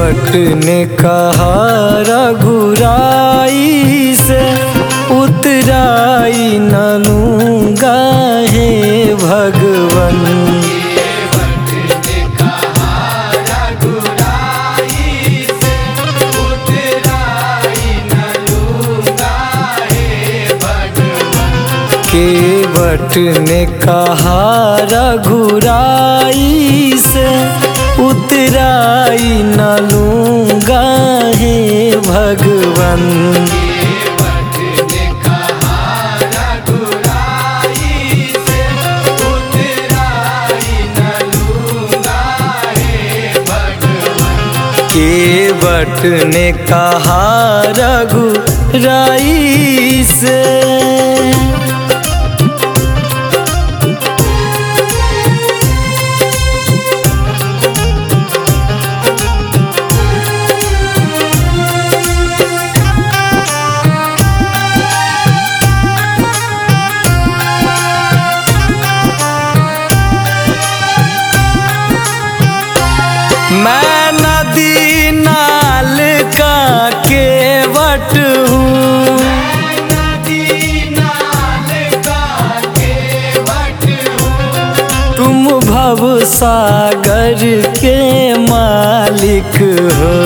केवट ने कहा रघुराई से उतराई न लूँगा हे भगवन। केवट ने कहा रघुराई से उतराई न लूँगा हे भगवन। केवट ने कहा रघुराई से मैं नदी नाल का केवट हूँ, तुम भव सागर के मालिक हो।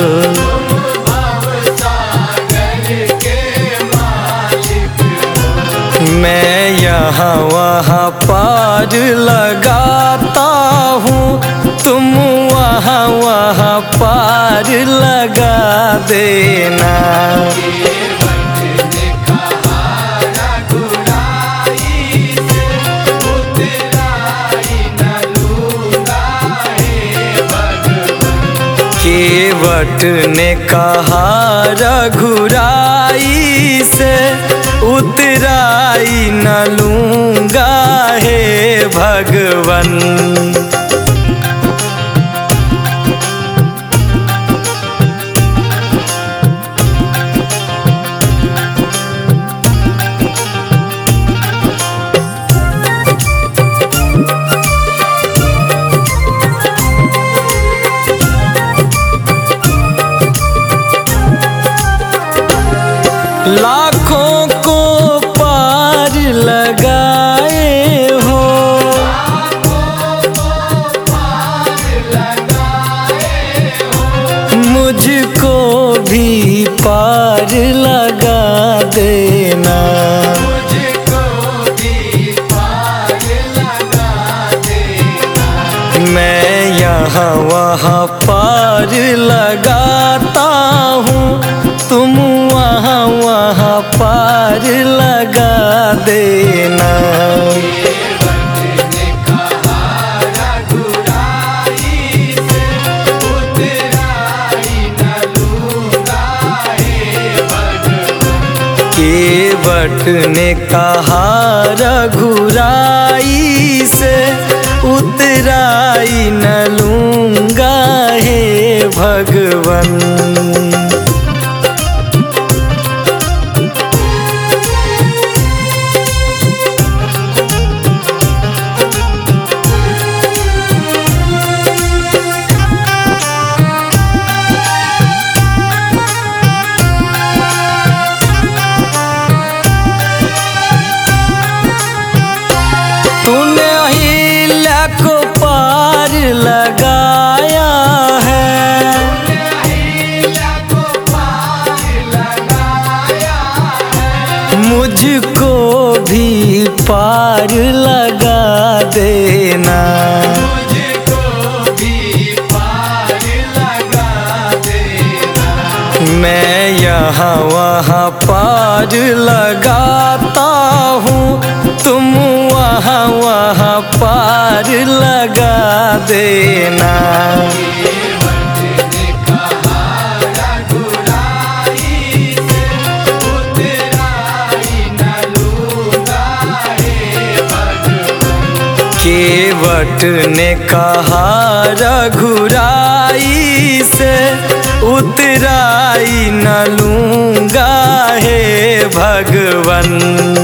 मैं यहाँ वहाँ पार लगाता हूँ, तुम वहाँ वहाँ पार लगा देना। केवट ने कहा रघुराई से उतराई न लूँगा हे भगवन। लाखों को पार लगाए हो, मुझको भी पार लगा देना। मैं यहाँ वहाँ पार लगाता हूँ, तुम वहाँ वहाँ पार लगा देना। केवट ने कहा रघुराई से उतराई न लूँगा हे भगवन। तूने अहिल्या को पार लगाया है, मुझको भी पार लगा देना। मैं यहाँ वहाँ पार लगाता हूँ, तुम वहाँ वहाँ पार लगा देना। केवट ने कहा रघुराई से उतराई न लूँगा हे भगवन।